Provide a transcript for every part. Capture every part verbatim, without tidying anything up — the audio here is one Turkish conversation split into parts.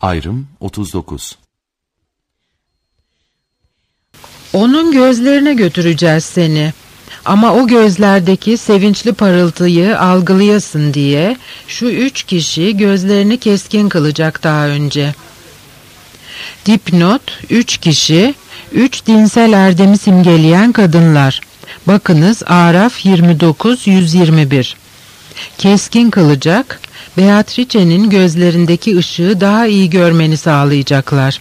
Ayrım otuz dokuz. Onun gözlerine götüreceğiz seni. Ama o gözlerdeki sevinçli parıltıyı algılayasın diye şu üç kişi gözlerini keskin kılacak daha önce. Dipnot: üç kişi, üç dinsel erdemi simgeleyen kadınlar. Bakınız Araf yirmi dokuz yüz yirmi bir. Keskin kılacak, Beatrice'nin gözlerindeki ışığı daha iyi görmeni sağlayacaklar.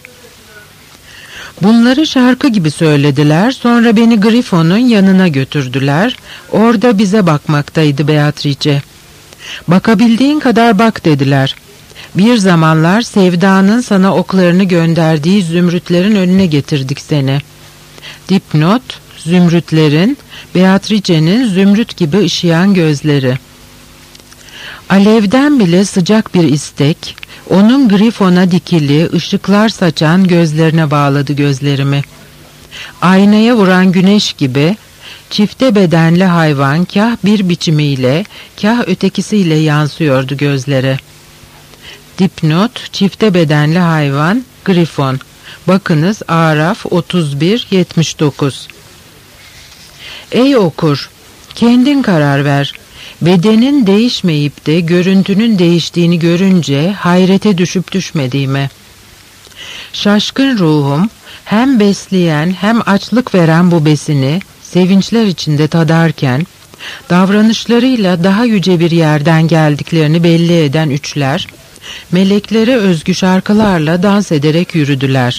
Bunları şarkı gibi söylediler, sonra beni Grifon'un yanına götürdüler. Orada bize bakmaktaydı Beatrice. Bakabildiğin kadar bak dediler. Bir zamanlar sevdanın sana oklarını gönderdiği zümrütlerin önüne getirdik seni. Dipnot: zümrütlerin, Beatrice'nin zümrüt gibi ışıyan gözleri. Alevden bile sıcak bir istek, onun Grifon'a dikili, ışıklar saçan gözlerine bağladı gözlerimi. Aynaya vuran güneş gibi, çifte bedenli hayvan kah bir biçimiyle, kah ötekisiyle yansıyordu gözlere. Dipnot: çifte bedenli hayvan, Grifon. Bakınız Araf otuz bir yetmiş dokuz. Ey okur, kendin karar ver. Bedenin değişmeyip de görüntünün değiştiğini görünce hayrete düşüp düşmediğime. Şaşkın ruhum hem besleyen hem açlık veren bu besini sevinçler içinde tadarken, davranışlarıyla daha yüce bir yerden geldiklerini belli eden üçler, meleklere özgü şarkılarla dans ederek yürüdüler.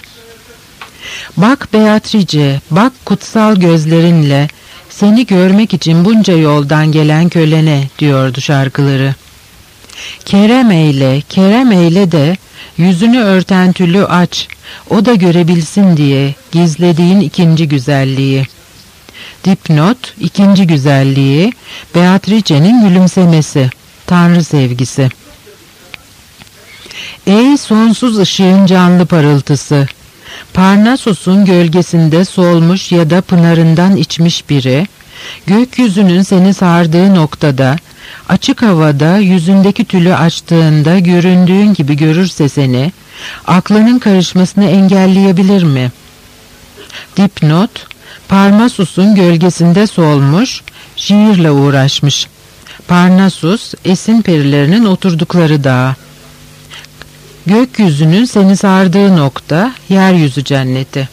Bak Beatrice, bak kutsal gözlerinle, seni görmek için bunca yoldan gelen kölene diyordu şarkıları. Kerem eyle, kerem eyle de yüzünü örten tülü aç, o da görebilsin diye gizlediğin ikinci güzelliği. Dipnot: ikinci güzelliği, Beatrice'nin gülümsemesi, Tanrı sevgisi. Ey sonsuz ışığın canlı parıltısı! Parnassus'un gölgesinde solmuş ya da pınarından içmiş biri, gökyüzünün seni sardığı noktada, açık havada yüzündeki tülü açtığında göründüğün gibi görürse seni, aklının karışmasını engelleyebilir mi? Dipnot: Parnassus'un gölgesinde solmuş, şiirle uğraşmış. Parnassus, esin perilerinin oturdukları dağ. Gökyüzünün seni sardığı nokta, yeryüzü cenneti.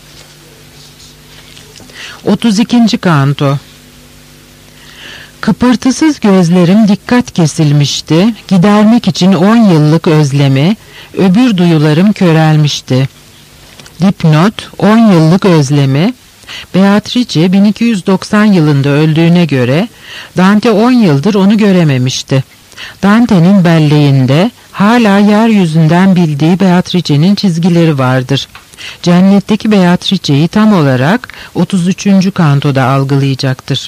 otuz ikinci kanto. Kıpırtısız gözlerim dikkat kesilmişti, gidermek için on yıllık özlemi, öbür duyularım körelmişti. Dipnot: on yıllık özlemi, Beatrice bin iki yüz doksan yılında öldüğüne göre, Dante on yıldır onu görememişti. Dante'nin belleğinde hala yeryüzünden bildiği Beatrice'nin çizgileri vardır. Cennetteki Beatrice'yi tam olarak otuz üçüncü kantoda algılayacaktır.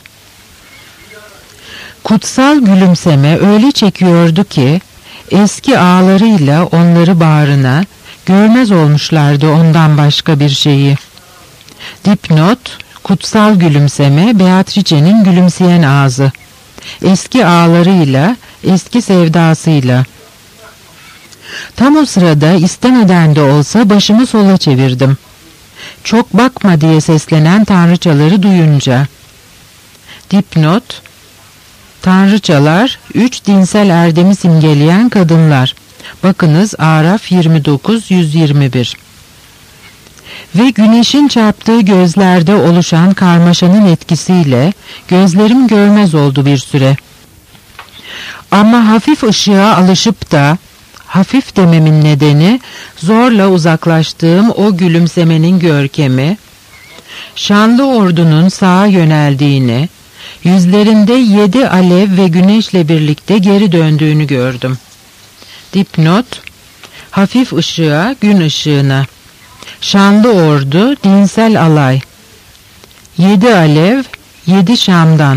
Kutsal gülümseme öyle çekiyordu ki, eski ağlarıyla onları bağrına, görmez olmuşlardı ondan başka bir şeyi. Dipnot: kutsal gülümseme, Beatrice'nin gülümseyen ağzı. Eski ağlarıyla, eski sevdasıyla. Tam o sırada istemeden de olsa başımı sola çevirdim. Çok bakma diye seslenen tanrıçaları duyunca. Dipnot: tanrıçalar, üç dinsel erdemi simgeleyen kadınlar. Bakınız Araf yirmi dokuz yüz yirmi bir. Ve güneşin çarptığı gözlerde oluşan karmaşanın etkisiyle gözlerim görmez oldu bir süre. Ama hafif ışığa alışıp da, hafif dememin nedeni zorla uzaklaştığım o gülümsemenin görkemi, şanlı ordunun sağa yöneldiğini, yüzlerinde yedi alev ve güneşle birlikte geri döndüğünü gördüm. Dipnot: hafif ışığa, gün ışığına. Şanlı ordu, dinsel alay. Yedi alev, yedi Şam'dan.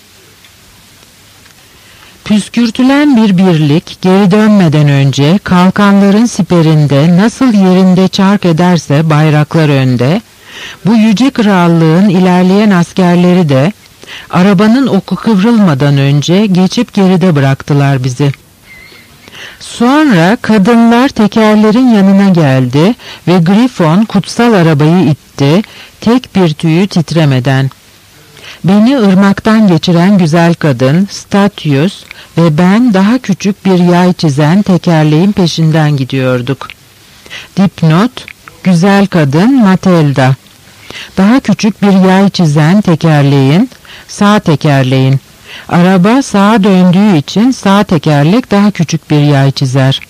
Püskürtülen bir birlik geri dönmeden önce kalkanların siperinde nasıl yerinde çark ederse bayraklar önde, bu yüce krallığın ilerleyen askerleri de arabanın oku kıvrılmadan önce geçip geride bıraktılar bizi. Sonra kadınlar tekerlerin yanına geldi ve Grifon kutsal arabayı itti, tek bir tüyü titremeden. Beni ırmaktan geçiren güzel kadın Statius ve ben daha küçük bir yay çizen tekerleğin peşinden gidiyorduk. Dipnot: güzel kadın Matilda. Daha küçük bir yay çizen tekerleğin, sağ tekerleğin. Araba sağa döndüğü için sağ tekerlek daha küçük bir yay çizer.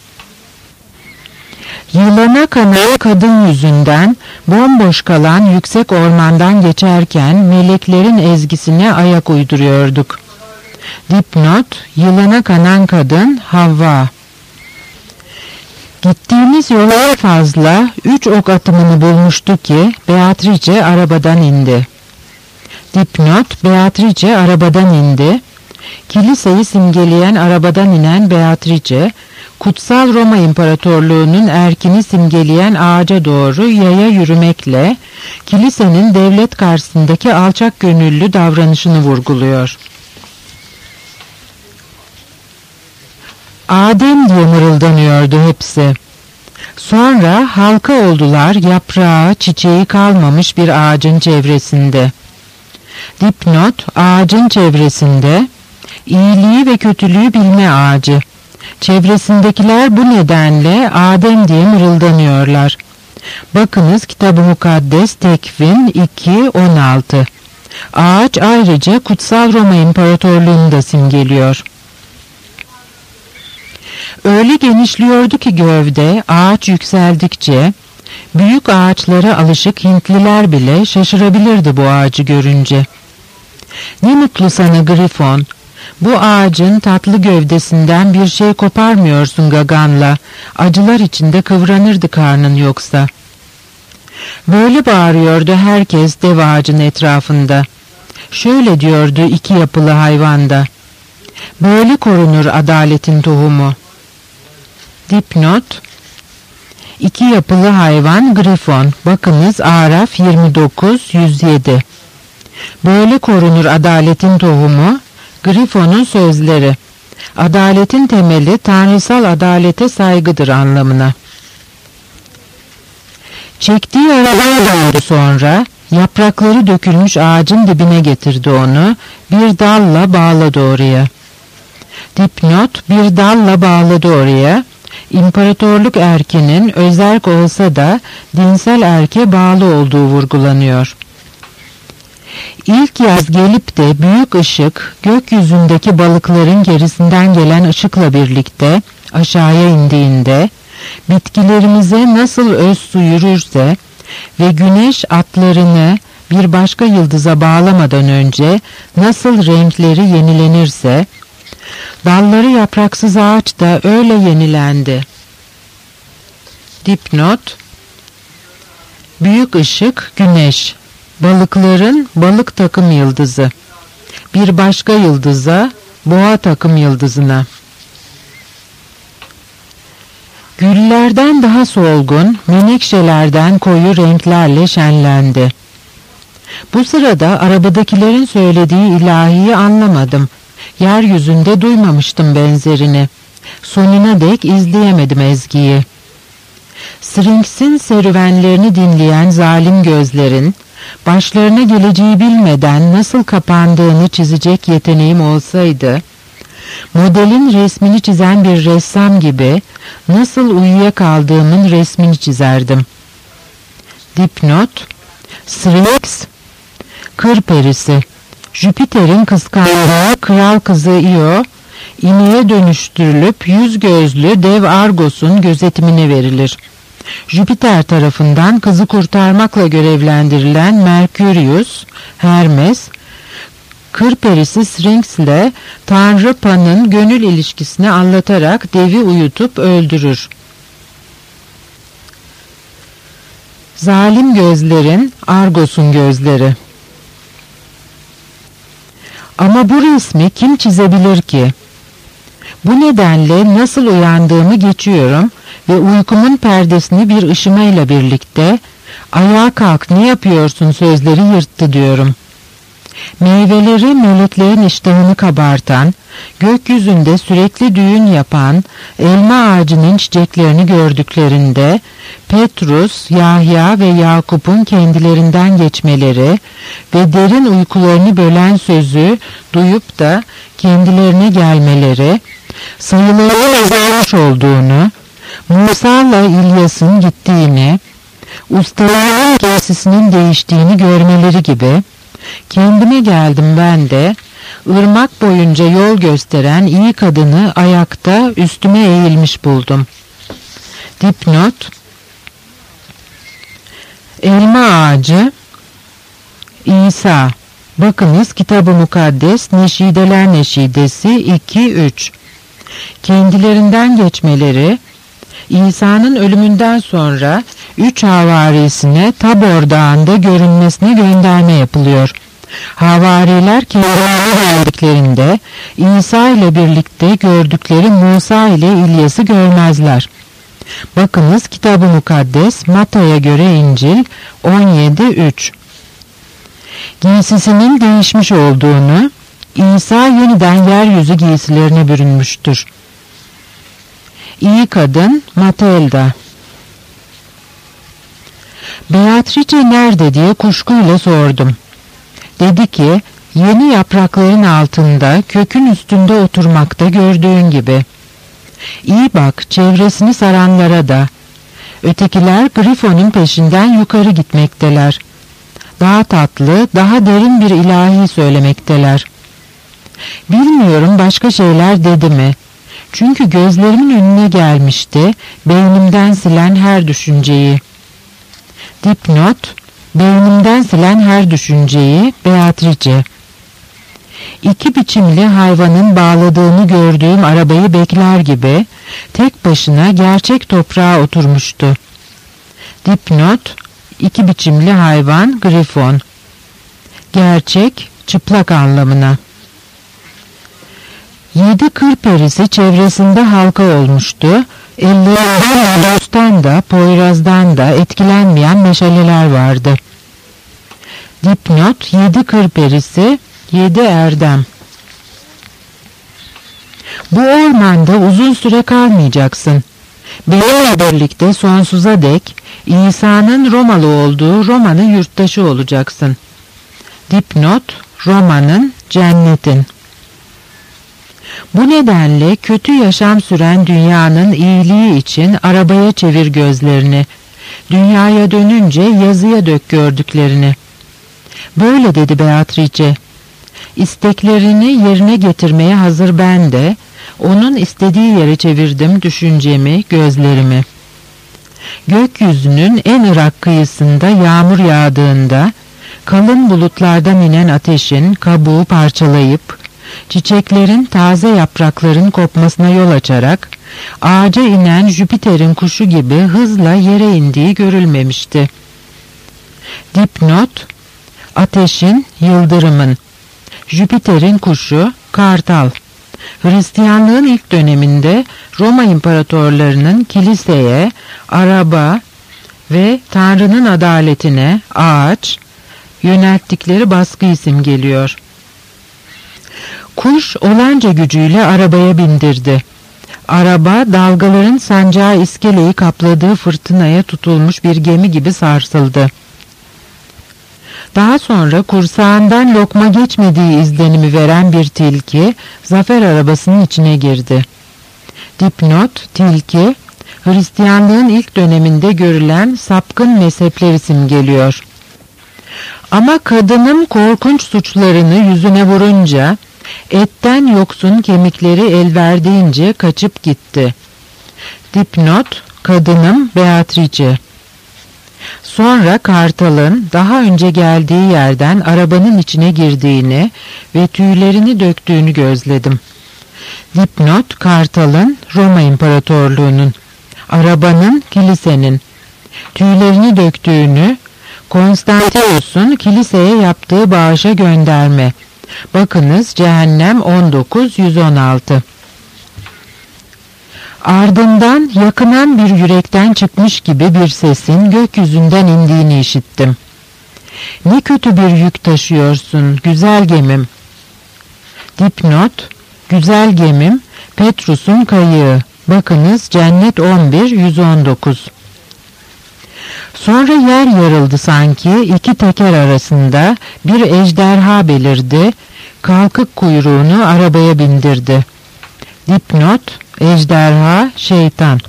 Yılana kanan kadın yüzünden bomboş kalan yüksek ormandan geçerken meleklerin ezgisine ayak uyduruyorduk. Dipnot: yılana kanan kadın Havva. Gittiğimiz yola fazla üç ok atımını bulmuştu ki Beatrice arabadan indi. Dipnot: Beatrice arabadan indi. Kiliseyi simgeleyen arabadan inen Beatrice, Kutsal Roma İmparatorluğu'nun erkini simgeleyen ağaca doğru yaya yürümekle kilisenin devlet karşısındaki alçak gönüllü davranışını vurguluyor. Adem diye mırıldanıyordu hepsi. Sonra halka oldular yaprağı, çiçeği kalmamış bir ağacın çevresinde. Dipnot: ağacın çevresinde, iyiliği ve kötülüğü bilme ağacı. Çevresindekiler bu nedenle Adem diye mırıldanıyorlar. Bakınız Kitab-ı Mukaddes Tekvin iki on altı. Ağaç ayrıca Kutsal Roma İmparatorluğu'nu da simgeliyor. Öyle genişliyordu ki gövde, ağaç yükseldikçe, büyük ağaçlara alışık Hintliler bile şaşırabilirdi bu ağacı görünce. Ne mutlu sana Grifon, bu ağacın tatlı gövdesinden bir şey koparmıyorsun gaganla, acılar içinde kıvranırdı karnın yoksa. Böyle bağırıyordu herkes dev ağacın etrafında. Şöyle diyordu iki yapılı hayvanda: böyle korunur adaletin tohumu. Dipnot: İki yapılı hayvan Grifon. Bakınız Araf yirmi dokuz yüz yedi. Böyle korunur adaletin tohumu, Grifon'un sözleri. Adaletin temeli tanrısal adalete saygıdır anlamına. Çektiği arabaya döndü sonra, yaprakları dökülmüş ağacın dibine getirdi onu, bir dalla bağladı oraya. Dipnot: bir dalla bağladı oraya. İmparatorluk erkinin özerk olsa da dinsel erke bağlı olduğu vurgulanıyor. İlk yaz gelip de büyük ışık gökyüzündeki balıkların gerisinden gelen ışıkla birlikte aşağıya indiğinde, bitkilerimize nasıl öz su yürürse ve güneş atlarını bir başka yıldıza bağlamadan önce nasıl renkleri yenilenirse, dalları yapraksız ağaç da öyle yenilendi. Dipnot: büyük ışık güneş, balıkların balık takım yıldızı, bir başka yıldıza boğa takım yıldızına. Güllerden daha solgun, menekşelerden koyu renklerle şenlendi. Bu sırada arabadakilerin söylediği ilahiyi anlamadım. Yeryüzünde duymamıştım benzerini. Sonuna dek izleyemedim ezgiyi. Sphinx'in serüvenlerini dinleyen zalim gözlerin, başlarına geleceği bilmeden nasıl kapandığını çizecek yeteneğim olsaydı, modelin resmini çizen bir ressam gibi nasıl uyuyakaldığımın resmini çizerdim. Dipnot: Sphinx, kır perisi. Jüpiter'in kıskandığı kral kızı Io, ineğe dönüştürülüp yüz gözlü dev Argos'un gözetimine verilir. Jüpiter tarafından kızı kurtarmakla görevlendirilen Merkurius, Hermes, kır perisi Sphinx ile Tanrı Pan'ın gönül ilişkisini anlatarak devi uyutup öldürür. Zalim gözlerin, Argos'un gözleri. Ama bu resmi kim çizebilir ki? Bu nedenle nasıl uyandığımı geçiyorum ve uykumun perdesini bir ışımayla birlikte "Ayağa kalk, ne yapıyorsun?" sözleri yırttı diyorum. Meyveleri meleklerin iştahını kabartan, gökyüzünde sürekli düğün yapan elma ağacının çiçeklerini gördüklerinde Petrus, Yahya ve Yakup'un kendilerinden geçmeleri ve derin uykularını bölen sözü duyup da kendilerine gelmeleri, sayılarının azalmış olduğunu, Musa'la İlyas'ın gittiğini, ustaların giysisinin değiştiğini görmeleri gibi, kendime geldim ben de, ırmak boyunca yol gösteren iyi kadını ayakta üstüme eğilmiş buldum. Dipnot: Elma ağacı, İsa. Bakınız Kitab-ı Mukaddes Neşideler Neşidesi iki üç. Kendilerinden geçmeleri, İsa'nın ölümünden sonra üç havarisine Tabor Dağı'nda görünmesine gönderme yapılıyor. Havariler kendilerine geldiklerinde İsa ile birlikte gördükleri Musa ile İlyas'ı görmezler. Bakınız Kitab-ı Mukaddes Matta'ya göre İncil on yedi üç. Giysisinin değişmiş olduğunu, İsa yeniden yeryüzü giysilerine bürünmüştür. İyi kadın Matilda. Beatrice nerede diye kuşkuyla sordum. Dedi ki, yeni yaprakların altında, kökün üstünde oturmakta gördüğün gibi. İyi bak, çevresini saranlara da. Ötekiler Grifon'un peşinden yukarı gitmekteler. Daha tatlı, daha derin bir ilahi söylemekteler. Bilmiyorum başka şeyler dedi mi? Çünkü gözlerimin önüne gelmişti, beynimden silen her düşünceyi. Dipnot: Beynimden silen her düşünceyi, Beatrice. İki biçimli hayvanın bağladığını gördüğüm arabayı bekler gibi, tek başına gerçek toprağa oturmuştu. Dipnot: İki biçimli hayvan, Grifon. Gerçek, çıplak anlamına. Yedi kır perisi çevresinde halka olmuştu. Ellerinden Lodos'tan da Poyraz'dan da etkilenmeyen meşaleler vardı. Dipnot: Yedi kır perisi, yedi erdem. Bu ormanda uzun süre kalmayacaksın. Benimle birlikte sonsuza dek İsa'nın Romalı olduğu Roma'nın yurttaşı olacaksın. Dipnot: Roma'nın, cennetin. Bu nedenle kötü yaşam süren dünyanın iyiliği için arabaya çevir gözlerini. Dünyaya dönünce yazıya dök gördüklerini. Böyle dedi Beatrice. İsteklerini yerine getirmeye hazır ben de, onun istediği yere çevirdim düşüncemi, gözlerimi. Gökyüzünün en ırak kıyısında yağmur yağdığında, kalın bulutlardan inen ateşin kabuğu parçalayıp, çiçeklerin taze yaprakların kopmasına yol açarak, ağaca inen Jüpiter'in kuşu gibi hızla yere indiği görülmemişti. Dipnot: Ateşin, yıldırımın. Jüpiter'in kuşu, kartal. Hristiyanlığın ilk döneminde Roma imparatorlarının kiliseye, araba ve Tanrı'nın adaletine, ağaç, yönelttikleri baskı isim geliyor. Kuş olanca gücüyle arabaya bindirdi. Araba dalgaların sancağı iskeleyi kapladığı fırtınaya tutulmuş bir gemi gibi sarsıldı. Daha sonra kursağından lokma geçmediği izlenimi veren bir tilki zafer arabasının içine girdi. Dipnot: Tilki, Hristiyanlığın ilk döneminde görülen sapkın mezhepler isim geliyor. Ama kadının korkunç suçlarını yüzüne vurunca, etten yoksun kemikleri el verdiğince kaçıp gitti. Dipnot: Kadınım Beatrice. Sonra kartalın daha önce geldiği yerden arabanın içine girdiğini ve tüylerini döktüğünü gözledim. Dipnot: Kartalın, Roma İmparatorluğu'nun, arabanın, kilisenin, tüylerini döktüğünü, Konstantinos'un kiliseye yaptığı bağışa gönderme. Bakınız Cehennem on dokuz yüz on altı. Ardından yakınan bir yürekten çıkmış gibi bir sesin gökyüzünden indiğini işittim. Ne kötü bir yük taşıyorsun güzel gemim. Dipnot: Güzel gemim, Petrus'un kayığı. Bakınız Cennet on bir yüz on dokuz. Sonra yer yarıldı sanki, iki teker arasında bir ejderha belirdi, kalkık kuyruğunu arabaya bindirdi. Dipnot, ejderha, şeytan.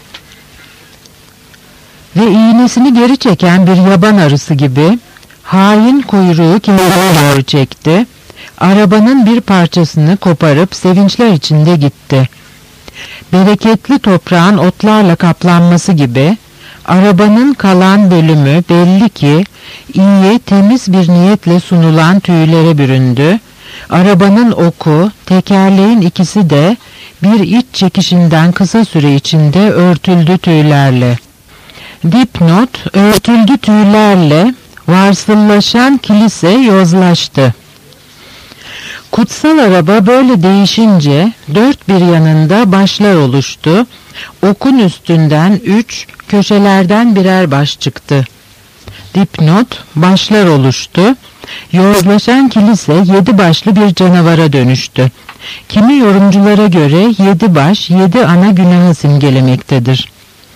Ve iğnesini geri çeken bir yaban arısı gibi hain kuyruğu kendine doğru çekti. Arabanın bir parçasını koparıp sevinçler içinde gitti. Bereketli toprağın otlarla kaplanması gibi arabanın kalan bölümü belli ki iyi, temiz bir niyetle sunulan tüylere büründü. Arabanın oku, tekerleğin ikisi de bir iç çekişinden kısa süre içinde örtüldü tüylerle. Dipnot, örtüldü tüylerle varsıllaşan kilise yozlaştı. Kutsal araba böyle değişince dört bir yanında başlar oluştu. Okun üstünden üç, köşelerden birer baş çıktı. Dipnot, başlar oluştu. Yozlaşan kilise yedi başlı bir canavara dönüştü. Kimi yorumculara göre yedi baş, yedi ana günahı simgelemektedir.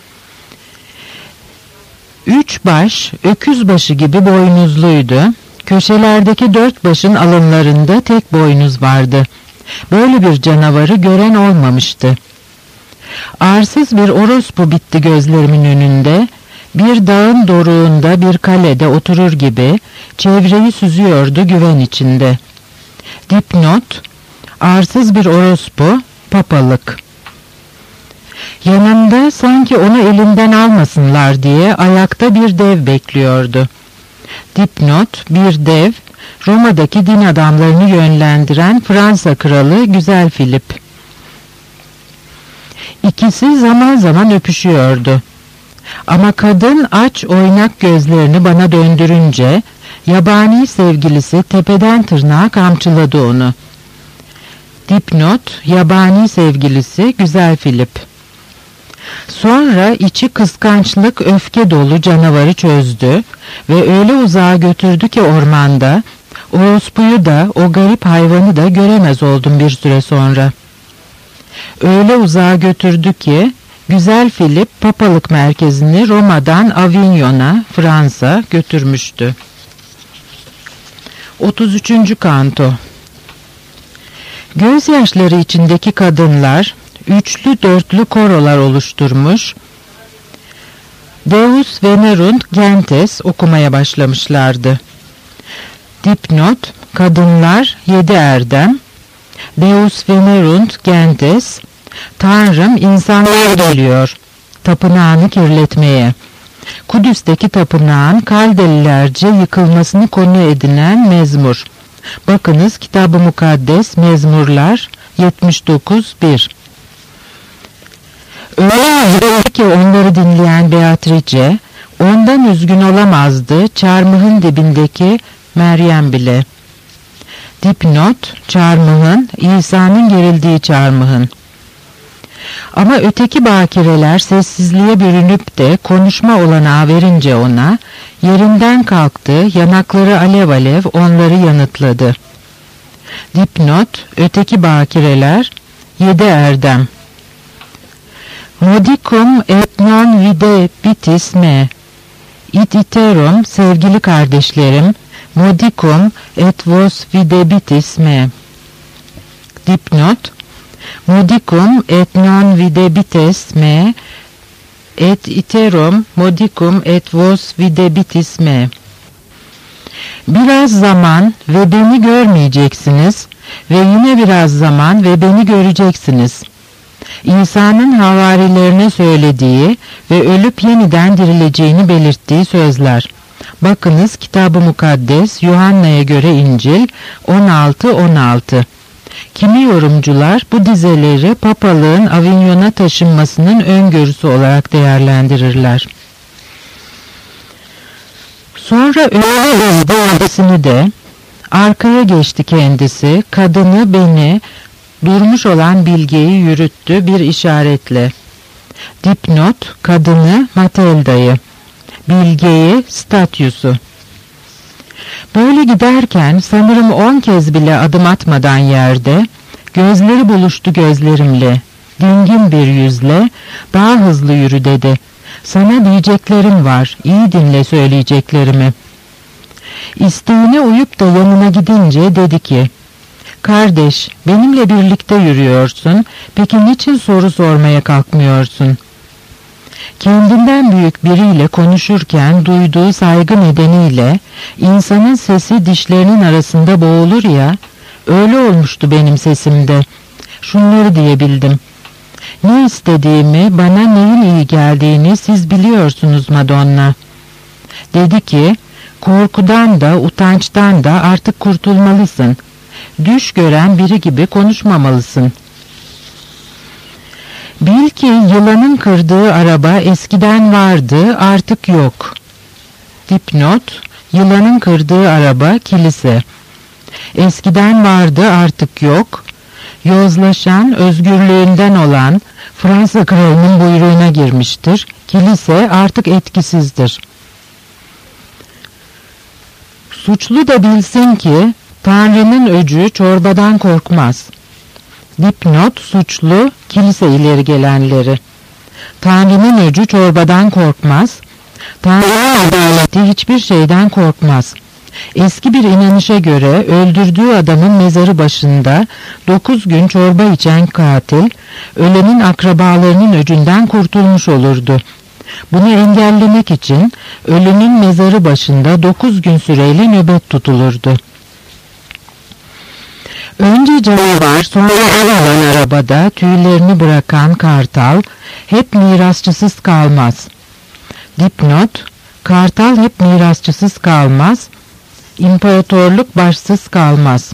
Üç baş, öküz başı gibi boynuzluydu. Köşelerdeki dört başın alınlarında tek boynuz vardı. Böyle bir canavarı gören olmamıştı. Arsız bir orospu bitti gözlerimin önünde. Bir dağın doruğunda bir kalede oturur gibi çevreyi süzüyordu güven içinde. Dipnot, arsız bir orospu, papalık. Yanında sanki onu elinden almasınlar diye ayakta bir dev bekliyordu. Dipnot, bir dev, Roma'daki din adamlarını yönlendiren Fransa kralı Güzel Filip. İkisi zaman zaman öpüşüyordu. Ama kadın aç oynak gözlerini bana döndürünce yabani sevgilisi tepeden tırnağa kamçıladı onu. Dipnot, yabani sevgilisi Güzel Filip. Sonra içi kıskançlık, öfke dolu canavarı çözdü ve öyle uzağa götürdü ki ormanda, orospuyu da o garip hayvanı da göremez oldum bir süre sonra. Öyle uzağa götürdü ki, Güzel Filip papalık merkezini Roma'dan Avignon'a, Fransa götürmüştü. otuz üçüncü Kanto. Gözyaşları içindeki kadınlar, üçlü dörtlü korolar oluşturmuş, Deus Venerunt Gentes okumaya başlamışlardı. Dipnot, kadınlar yedi erdem, Deus Venerunt Gentes, Tanrım insanlar geliyor, tapınağını kirletmeye. Kudüs'teki tapınağın Kaldelilerce yıkılmasını konu edinen mezmur. Bakınız Kitab-ı Mukaddes Mezmurlar yetmiş dokuz bir. Öyle ki onları dinleyen Beatrice, ondan üzgün olamazdı çarmıhın dibindeki Meryem bile. Dipnot, çarmıhın, İsa'nın gerildiği çarmıhın. Ama öteki bakireler sessizliğe bürünüp de konuşma olanağı verince ona, yerinden kalktı, yanakları alev alev onları yanıtladı. Dipnot, öteki bakireler, yedi erdem. Modicum et non vide bitis me. Id iterum, sevgili kardeşlerim, modicum et vos vide bitis me. Dipnot, modicum et non vide bitis me, et iterum modicum et vos vide bitis me. Biraz zaman ve beni görmeyeceksiniz ve yine biraz zaman ve beni göreceksiniz. İsa'nın havarilerine söylediği ve ölüp yeniden dirileceğini belirttiği sözler. Bakınız Kitab-ı Mukaddes Yuhanna'ya göre İncil on altı on altı. Kimi yorumcular bu dizeleri papalığın Avignon'a taşınmasının öngörüsü olarak değerlendirirler. Sonra öyle öldü de arkaya geçti kendisi, kadını beni, durmuş olan bilgeyi yürüttü bir işaretle. Dipnot, kadını Matelda'yı, bilgeyi Statyus'u. Böyle giderken sanırım on kez bile adım atmadan yerde, Gözleri buluştu gözlerimle. Dingin bir yüzle, daha hızlı yürü dedi. Sana diyeceklerim var, iyi dinle söyleyeceklerimi. İsteğine uyup da yanına gidince dedi ki, kardeş, benimle birlikte yürüyorsun, peki niçin soru sormaya kalkmıyorsun? Kendinden büyük biriyle konuşurken duyduğu saygı nedeniyle insanın sesi dişlerinin arasında boğulur ya, öyle olmuştu benim sesimde. Şunları diyebildim. Ne istediğimi, bana neyin iyi geldiğini siz biliyorsunuz Madonna. Dedi ki, korkudan da utançtan da artık kurtulmalısın. Düş gören biri gibi konuşmamalısın. Bil ki yılanın kırdığı araba eskiden vardı, artık yok. Dipnot, yılanın kırdığı araba kilise. Eskiden vardı, artık yok. Yozlaşan, özgürlüğünden olan Fransa kralının buyruğuna girmiştir. Kilise artık etkisizdir. Suçlu da bilsin ki Tanrı'nın öcü çorbadan korkmaz. Dipnot, suçlu, kilise ileri gelenleri. Tanrı'nın öcü çorbadan korkmaz. Tanrı'nın adaleti hiçbir şeyden korkmaz. Eski bir inanışa göre öldürdüğü adamın mezarı başında dokuz gün çorba içen katil, ölenin akrabalarının öcünden kurtulmuş olurdu. Bunu engellemek için ölünün mezarı başında dokuz gün süreyle nöbet tutulurdu. Önce canavar, sonra el alan arabada tüylerini bırakan kartal hep mirasçısız kalmaz. Dipnot, kartal hep mirasçısız kalmaz, imparatorluk başsız kalmaz.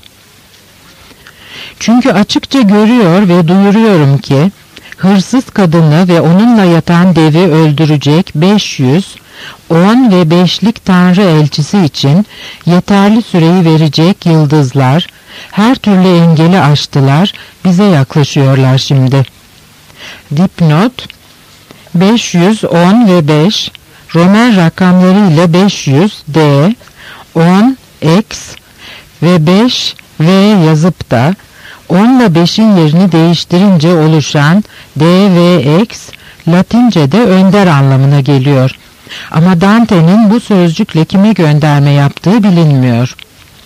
Çünkü açıkça görüyor ve duyuruyorum ki, hırsız kadını ve onunla yatan devi öldürecek beş yüz, on ve beşlik Tanrı elçisi için yeterli süreyi verecek yıldızlar, her türlü engeli aştılar, bize yaklaşıyorlar şimdi. Dipnot, beş yüz on ve beş, Roman rakamları ile beş yüz D, on X ve beş V yazıp da on ile beşin yerini değiştirince oluşan D V X, Latince'de önder anlamına geliyor. Ama Dante'nin bu sözcükle kime gönderme yaptığı bilinmiyor.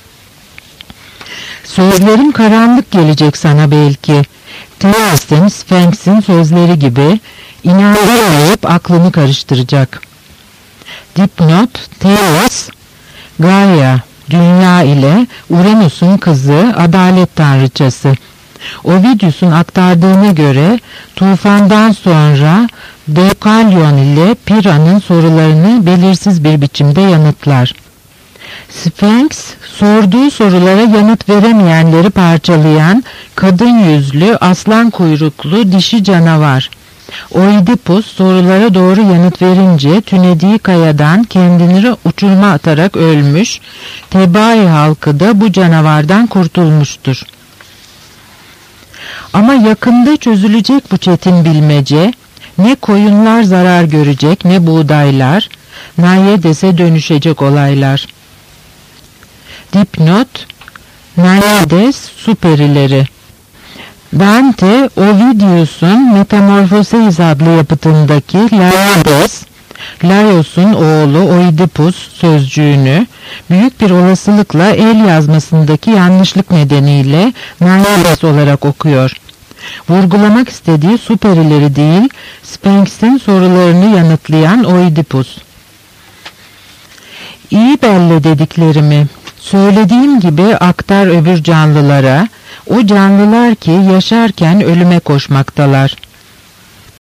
Sözlerim karanlık gelecek sana belki. Theos'un, Sphinx'in sözleri gibi inandırmayıp aklını karıştıracak. Dipnot, Theos, Gaia, dünya ile Uranüs'ün kızı, adalet tanrıçası. Ovidius'un aktardığına göre tufandan sonra Deucalion ile Pira'nın sorularını belirsiz bir biçimde yanıtlar. Sphinx, sorduğu sorulara yanıt veremeyenleri parçalayan kadın yüzlü, aslan kuyruklu dişi canavar. Oidipus sorulara doğru yanıt verince tünediği kayadan kendini uçuruma atarak ölmüş, Tebai halkı da bu canavardan kurtulmuştur. Ama yakında çözülecek bu çetin bilmece, ne koyunlar zarar görecek ne buğdaylar, Naiades'e dönüşecek olaylar. Dipnot, Naiades su perileri. Dante, Ovidius'un Metamorphoses adlı yapıtındaki Naiades, Laios'un oğlu Oidipus sözcüğünü büyük bir olasılıkla el yazmasındaki yanlışlık nedeniyle Naiades olarak okuyor. Vurgulamak istediği su perileri değil, Sphinx'in sorularını yanıtlayan Oidipus. İyi belle dediklerimi, söylediğim gibi aktar öbür canlılara, o canlılar ki yaşarken ölüme koşmaktalar.